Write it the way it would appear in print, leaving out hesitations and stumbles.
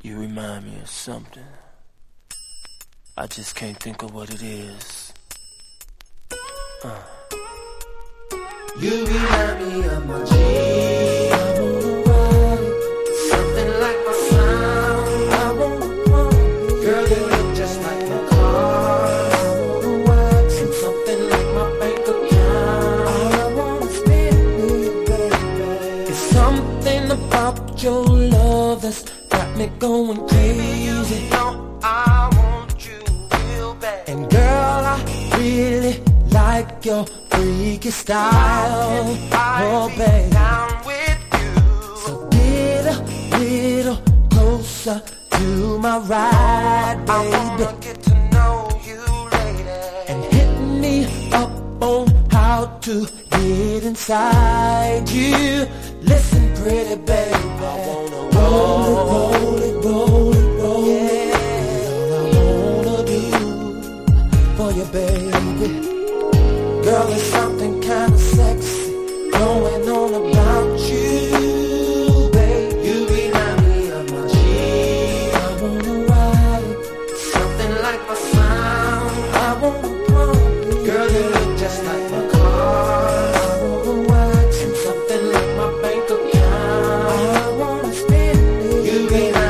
You remind me of something. I just can't think of what it is. You remind me of my G. I wanna ride it. Something like my sound. I wanna ride it. Girl, you look just like my car. I wanna wax and something like my bank account. All I wanna spend it, baby. It's something about your love that's got me going crazy. You know I want you real bad. And girl, I really like your freaky style, oh baby. Down with you. So get a little closer to my ride, baby. I wanna get to know you, lady. And hit me up on how to get inside you. Listen, pretty baby, I wanna roll it, roll it, roll it, roll it. Yeah, all I wanna do for you, baby. Girl, there's something kinda sexy going on about you, babe. You remind me of my G. I wanna ride it. Something like my sound. I wanna pump it. Girl, you look just like my